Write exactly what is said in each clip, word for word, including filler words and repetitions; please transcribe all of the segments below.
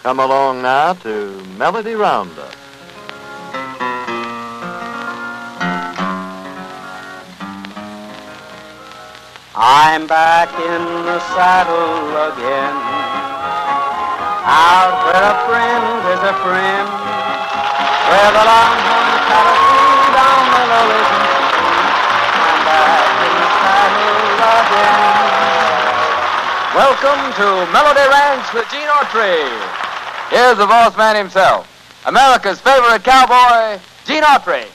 Come along now to Melody Roundup. I'm back in the saddle again, out where a friend is a friend, where the longhorn cattle feed on the lowlands. I'm back in the saddle again. Welcome to Melody Ranch with Gene Autry. Here's the boss man himself, America's favorite cowboy, Gene Autry.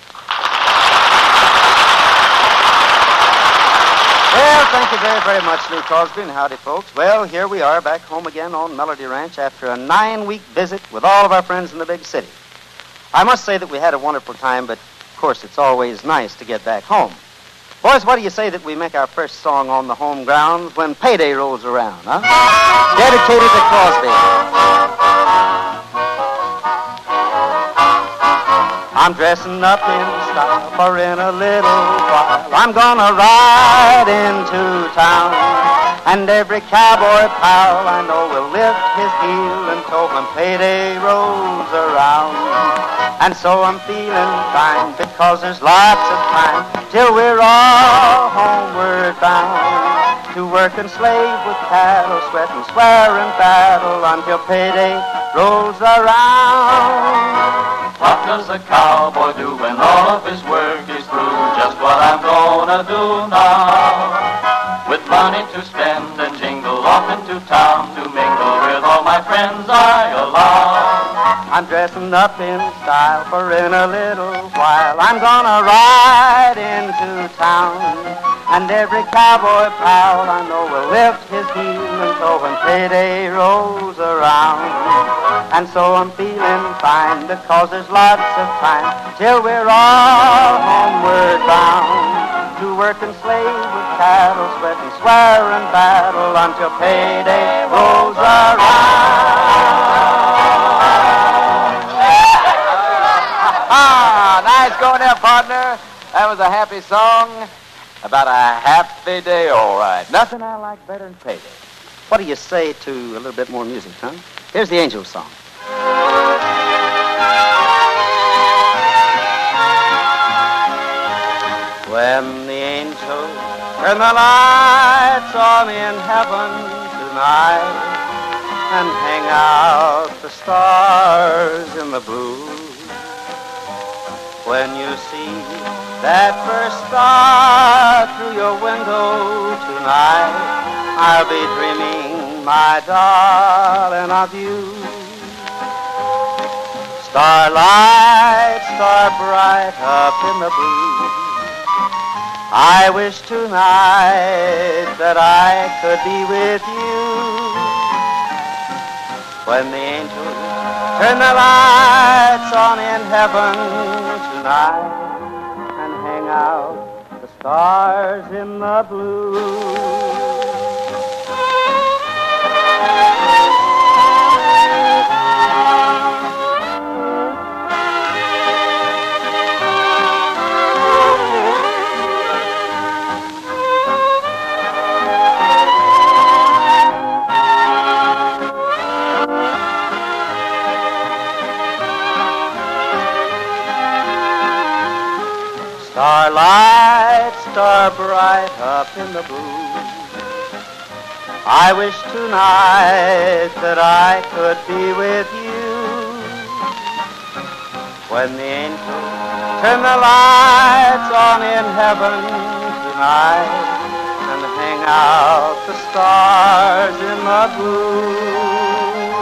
Well, thank you very, very much, Lou Crosby, and howdy, folks. Well, here we are back home again on Melody Ranch after a nine-week visit with all of our friends in the big city. I must say that we had a wonderful time, but, of course, it's always nice to get back home. Boys, what do you say that we make our first song on the home grounds when payday rolls around, huh? Dedicated to Crosby. I'm dressing up in style, for in a little while I'm gonna ride into town. And every cowboy pal I know will lift his heel and toe when payday rolls around. And so I'm feeling fine because there's lots of time till we're all homeward bound. To work and slave with cattle, sweat and swear and battle until payday rolls around. What does a cowboy do when all of his work is through? Just what I'm gonna do now. With money to spend and jingle off into town to mingle with all my friends I allow. I'm dressing up in style, for in a little while I'm gonna ride into town. And every cowboy pal I know will lift his heel and toe when payday rolls around. And so I'm feeling fine because there's lots of time till we're all homeward bound. To work and slave with cattle, sweat and swear and battle until payday rolls around. Ah, nice going there, partner. That was a happy song about a happy day, all right. Nothing I like better than payday. What do you say to a little bit more music, huh? Here's the Angels song. When the angels turn the lights on in heaven tonight and hang out the stars in the blue, when you see that first star through your window tonight, I'll be dreaming, my darling, of you. Starlight, star bright up in the blue, I wish tonight that I could be with you. When the angels turn the lights on in heaven tonight and hang out the stars in the blue. Starlight, star bright up in the blue, I wish tonight that I could be with you. When the angels turn the lights on in heaven tonight and hang out the stars in the blue.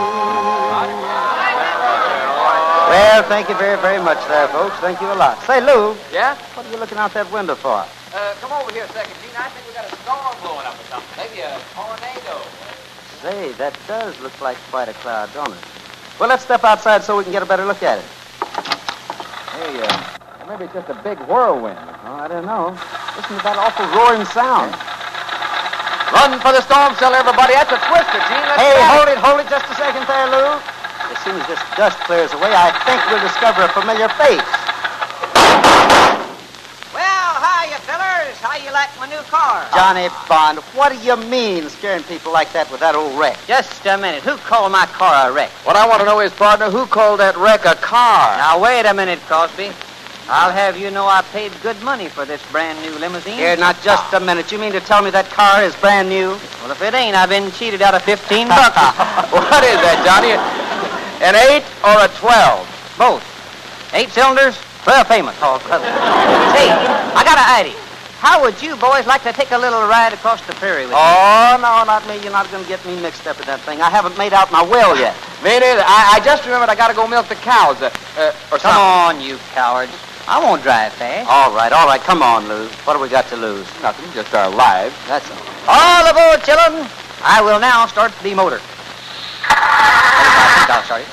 Well, thank you very, very much there, folks. Thank you a lot. Say, Lou. Yeah? What are you looking out that window for? Uh, come over here a second, Gene. I think we got a storm blowing up or something. Maybe a tornado. Say, that does look like quite a cloud, don't it? Well, let's step outside so we can get a better look at it. Hey, uh, maybe it's just a big whirlwind. Oh, I don't know. Listen to that awful roaring sound. Run for the storm cellar, everybody. That's a twister, Gene. Let's Hey, go. hold it, hold it just a second there, Lou. As soon as this dust clears away, I think we'll discover a familiar face. Well, hiya, fellers. How you like my new new car. Johnny Bond, what do you mean scaring people like that with that old wreck? Just a minute. Who called my car a wreck? What I want to know is, partner, who called that wreck a car? Now, wait a minute, Cosby. I'll have you know I paid good money for this brand new limousine. Here, not just a minute. You mean to tell me that car is brand new? Well, if it ain't, I've been cheated out of fifteen bucks. What is that, Johnny? An eight or a twelve? Both. Eight cylinders, twelve payments. Oh, brother. Say, I got an idea. How would you boys like to take a little ride across the prairie with me? Oh, no, not me. You're not going to get me mixed up in that thing. I haven't made out my will yet. Me neither. I, I just remembered I got to go milk the cows. Uh, uh, or Come something. on, you cowards. I won't drive fast. All right, all right. Come on, Lou. What have we got to lose? Nothing, just our lives. That's all. All aboard, children. I will now start the motor. I think I'll start it.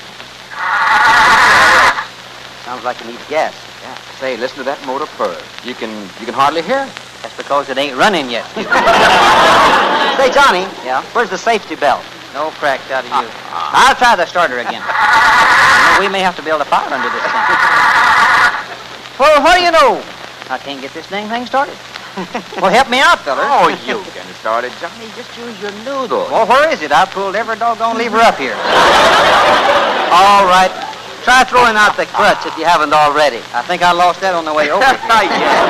Sounds like it needs gas. Yeah. Say, listen to that motor purr. You can you can hardly hear it. That's because it ain't running yet. Say, Johnny. Yeah? Where's the safety belt? No cracks out of you. I'll try the starter again. You know, we may have to build a fire under this thing. Well, what do you know? I can't get this dang thing started. Well, help me out, fellers. Oh, you can start it, Johnny. Just use your noodle. Well, where is it? I pulled every doggone lever up here. All right. Try throwing out the clutch if you haven't already. I think I lost that on the way over here. Yeah.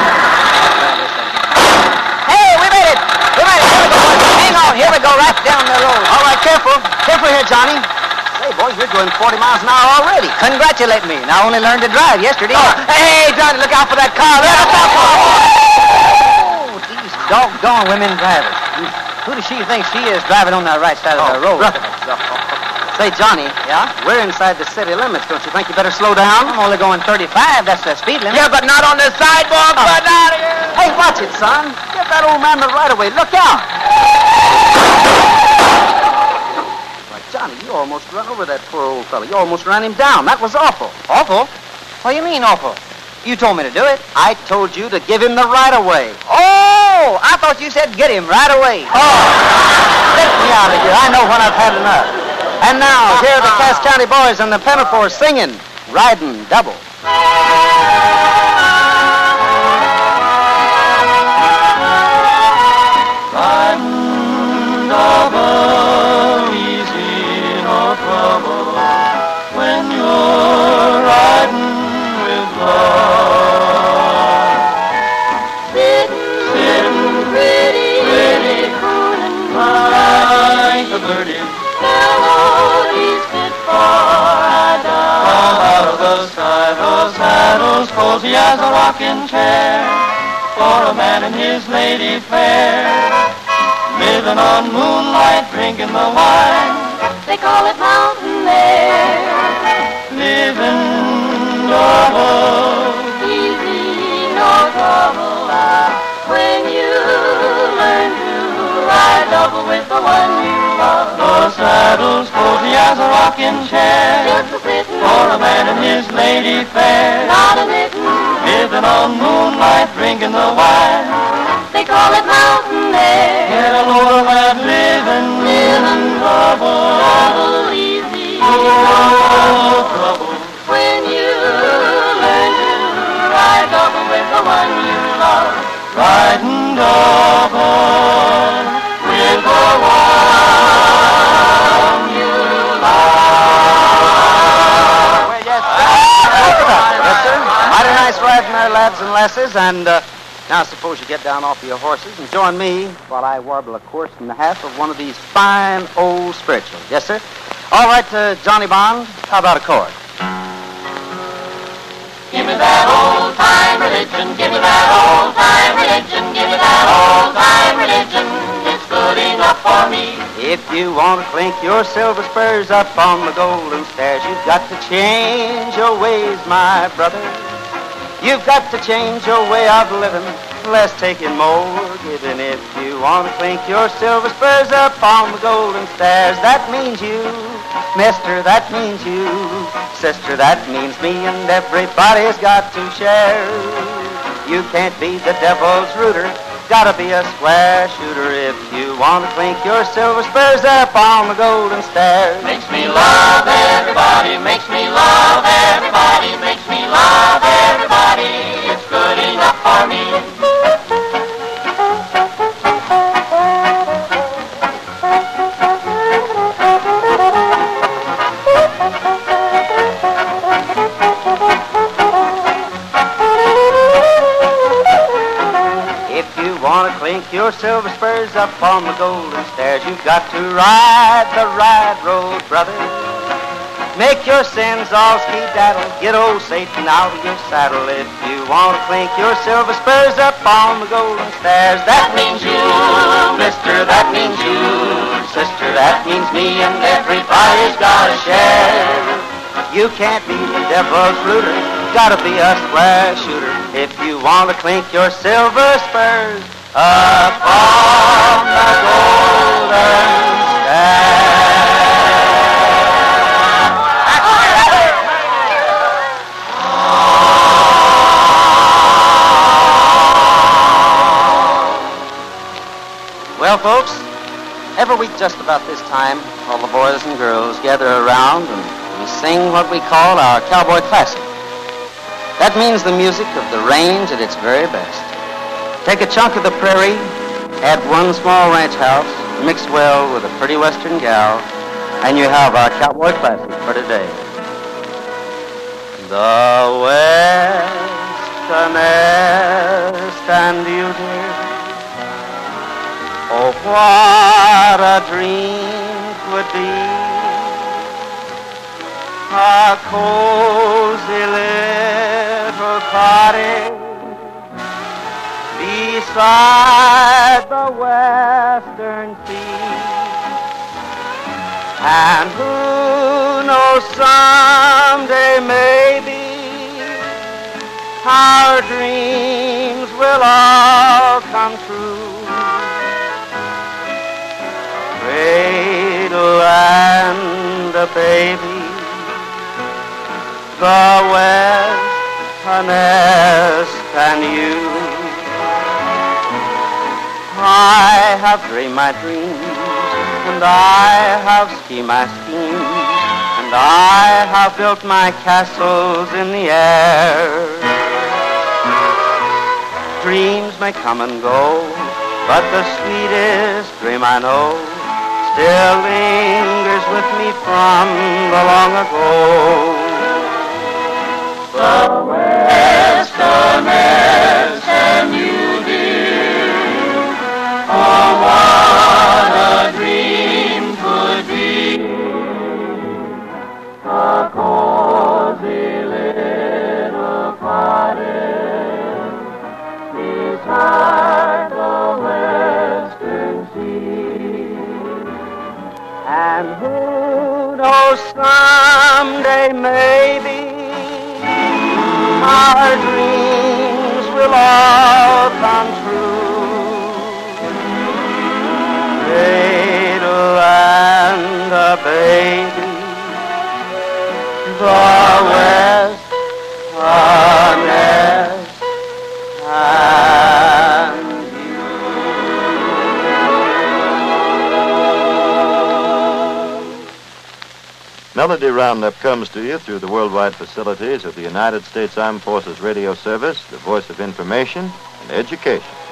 Hey, we made it! We made it! Here we go, boys. Hang on. Here we go, right down the road. All right, careful. Careful here, Johnny. Hey, boys, you're going forty miles an hour already. Congratulate me. And I only learned to drive yesterday. Oh, hey, Johnny, look out for that car. There, look out for Oh, these doggone women drivers. Who does she think she is driving on the right side of the road? Say, Johnny. Yeah? We're inside the city limits. Don't you think you better slow down? I'm only going thirty-five. That's the speed limit. Yeah, but not on the sidewalk, Oh. but out of here. Hey, watch it, son. Give that old man the right of way. Look out. Why, Johnny, you almost run over that poor old fellow. You almost ran him down. That was awful. Awful? What do you mean awful? You told me to do it. I told you to give him the right of way. Oh, I thought you said get him right away. Oh, get me out of here. I know when I've had enough. And now, here are the Cass County boys and the Pinafore singing Riding Double. Riding double, easy, no trouble, when you're riding with love. Sitting, sitting pretty, pretty, cooling like a birdie. Melodies fit for a dove. Come out of the sky, the saddle's cozy as a rocking chair, for a man and his lady fair, living on moonlight, drinking the wine. They call it mountain air. Living double, easy, no trouble. When you learn to ride double with the one you love. The saddle's cozy as a rocking chair, just a sitting for a man and his lady fair, not a knitting, living on moonlight, drinking the wine. They call it mountain air. Get a load of that living, living double, double easy, no trouble. When you learn to ride double with the one you love, riding double with the one you love. Well, yes, sir. Yes, sir. Mighty nice riding there, lads and lasses. And uh, now suppose you get down off your horses and join me while I warble a chorus and a half of one of these fine old spirituals. Yes, sir. All right, uh, Johnny Bond, how about a chord? Give me that old-time religion, give me that old-time religion, give me that old-time religion. It's good enough for me. If you want to clink your silver spurs up on the golden stairs, you've got to change your ways, my brother. You've got to change your way of living, less taking, more giving. If you want to clink your silver spurs up on the golden stairs, that means you. Mister, that means you. Sister, that means me, and everybody's got to share. You can't be the devil's rooter, gotta be a square shooter. If you want to clink your silver spurs up on the golden stairs. Makes me love everybody, makes me love everybody, makes me love everybody. It's good enough for me. clink your silver spurs up on the golden stairs. You've got to ride the right road, brother. Make your sins all ski-daddle. Get old Satan out of your saddle if you want to clink your silver spurs up on the golden stairs. That means you, mister, that means you, sister, that means me, and everybody's got a share. You can't be the devil's rooter, gotta be a square shooter if you want to clink your silver spurs up on the golden stairs. Well, folks, every week just about this time, all the boys and girls gather around and we sing what we call our cowboy classic. That means the music of the range at its very best. Take a chunk of the prairie, add one small ranch house, mixed well with a pretty western gal, and you have our cowboy classic for today. The westernest and you, dear, oh, what a dream would be, a cozy little cottage beside the western sea. And who knows, someday maybe our dreams will all come true. Cradle and a baby, the west, a nest, and you. I have dreamed my dreams, and I have schemed my schemes, and I have built my castles in the air. Dreams may come and go, but the sweetest dream I know still lingers with me from the long ago. The westernest and you, dear, oh, what a dream could be. A cozy little cottage beside the western sea. And who knows, someday maybe our dreams will all come true. Cradle and a baby, the west, a nest, and Melody Roundup comes to you through the worldwide facilities of the United States Armed Forces Radio Service, the voice of information and education.